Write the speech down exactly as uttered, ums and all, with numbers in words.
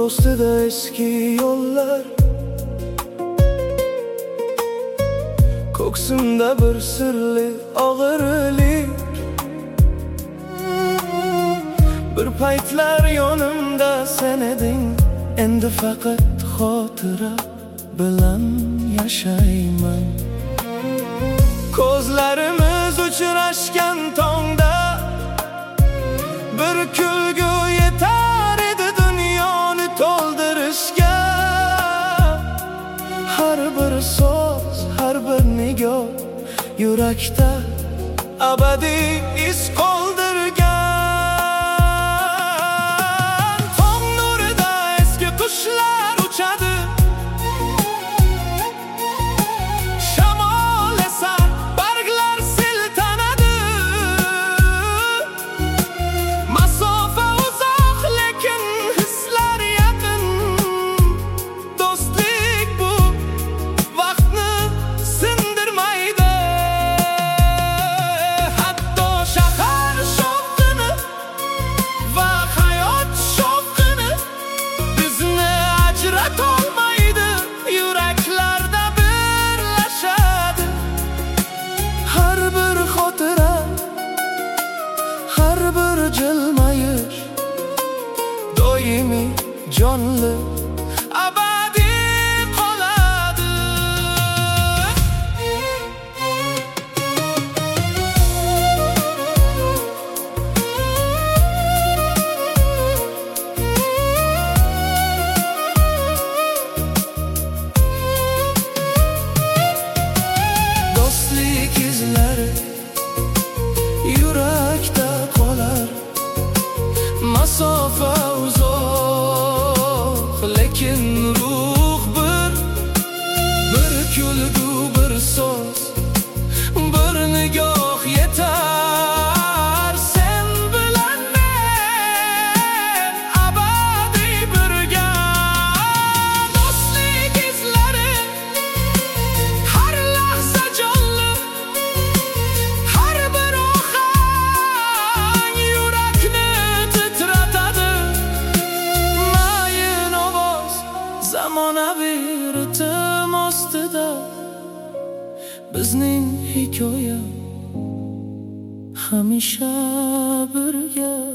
ostida eski yo'llar, ko'ksimda bir sirli og'irlik. Bir paytlar yonimda sen eding, endi faqat xotira bilan yashayman. Ko'zlarimiz uchrashgan tongda bir kulgu yetar edi dunyoni to'ldirishga. Har bir so'z, har bir nigoh yurakda abadiy iz qoldirgan. Tong nurida eski qushlar uchadi, shamol esar, barglar siltanadi. Masofa uzoq lekin hislar yaqin. Do'stlik bu vaqtni sindirmaydi. Hatto shahar shovqini va hayot shovqini bizni ajratolmaydi. Yuraklarda birlashadi har bir xotira, har bir jilmayish doimiy jonli abadiy qoladi. Do'stlik izlari yurakda qolar. Masofa uzoq lekin ruh bir. Bir kulgu, bir so'z, bir nigoh yetar. Sen bilan men abadiy birga. Do'stlik izlari har lahza jonli, har bir ohang yurakni titratadi. Mayin ovoz zamonaviy ritim ostida bizning hikoya hamisha birga.